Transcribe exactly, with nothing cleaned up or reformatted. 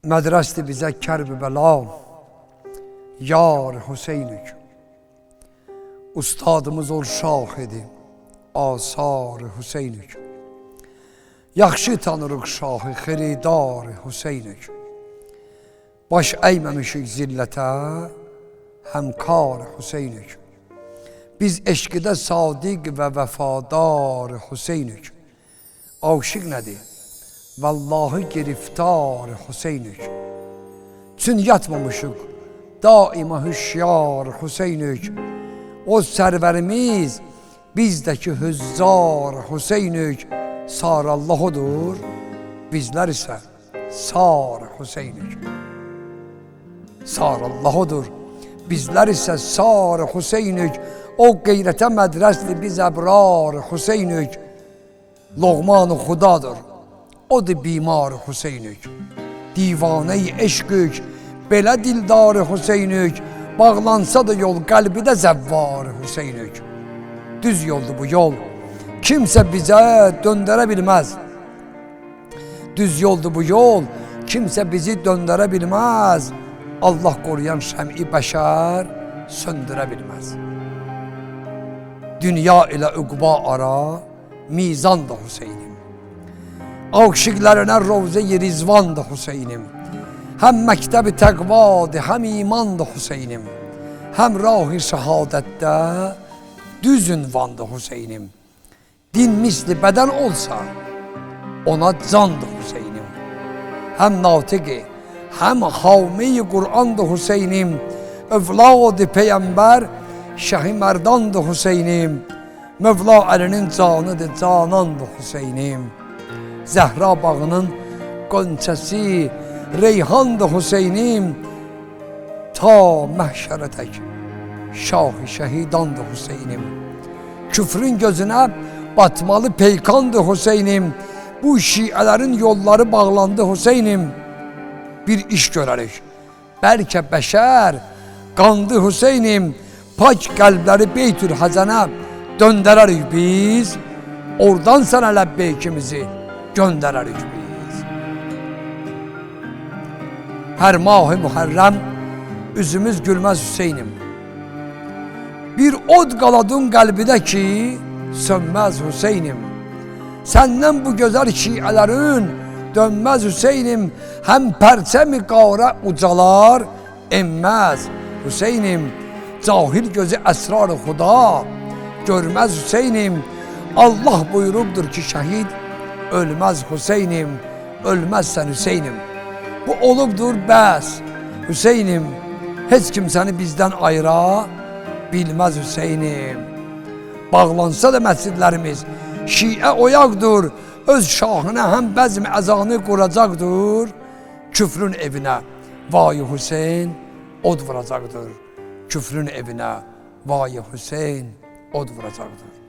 Mədrəsdir bizə Kərbəla, yar Hüseynük. Ustadımız ol şahidi, asar Hüseynük. Yaxşı tanırıq şahı, xiridar Hüseynük. Baş əyməmişik zillətə, həmkar Hüseynük. Biz eşqidə sadiq və vəfadar Hüseynük. Aşıq nədir? Vallahi giriftar Hüseynük. Çün yatmamışıq, daima hüşyar Hüseynük. O sərvərimiz, bizdəki hüzzar Hüseynük. Sarallahıdır, bizlər isə sar Hüseynük. Sarallahıdır, bizlər isə sar Hüseynük. O qeyrətə mədrəsdir biz əbrar Hüseynük. Loğman-ı xudadır, odur bimar Hüseynük. Divanə-i eşqük, belə dildar Hüseynük. Bağlansa da yol, qəlbi də zəvvar Hüseynük. Düz yoldur bu yol, kimsə bizə döndərə bilməz. Düz yoldur bu yol, kimsə bizi döndərə bilməz. Allah qoruyan şəm-i bəşər söndürə bilməz. Dünya ilə üqba ara, mizan da Hüseynim. Aşıqlarına rovze-i rizvan da Hüseynim. Həm məktəb-i təqvadır, həm iman da Hüseynim. Həm rah-ı şəhadətdə düz ünvan da Hüseynim. Din misli bədən olsa, ona can da Hüseynim. Həm natiqi, həm havmi-i Qur'an da Hüseynim. Övlad-ı Peyyəmbər, şəhi mərdan da Hüseynim. Mövla əlinin canıdır, canan da Hüseynim. Zəhra bağının qönçəsi, reyhan da Hüseynim. Ta məhşərə tək, şah-ı şəhidan da Hüseynim. Küfrün gözünə batmalı peykan da Hüseynim. Bu şiələrin yolları bağlandı Hüseynim. Bir iş görərik, bəlkə bəşər qandı Hüseynim. Pak qəlbləri Beytül Həzənə döndərərik biz. Oradan sənə ləbbeykimizi göndərərik biz. Hər mah-ı Muharrəm üzümüz gülməz Hüseynim. Bir od qaladın qəlbidə ki, sönməz Hüseynim. Səndən bu gözəl şiələrin dönməz Hüseynim. Həm pərçəmi qarə ucalar enməz Hüseynim. Cahil gözü əsrar-ı xuda görməz Hüseynim. Allah buyurubdur ki, şəhid ölməz Hüseynim. Ölməzsən Hüseynim. Bu olubdur bəs Hüseynim. Heç kim səni bizdən ayıra bilməz Hüseynim. Bağlansa da məscidlərimiz, şiə oyaqdır. Öz şahına həm bəzm əzanı quracaqdır. Küfrün evinə vay Hüseyin od vuracaqdır. Küfrün evinə vay Hüseyin od vuracaqdır.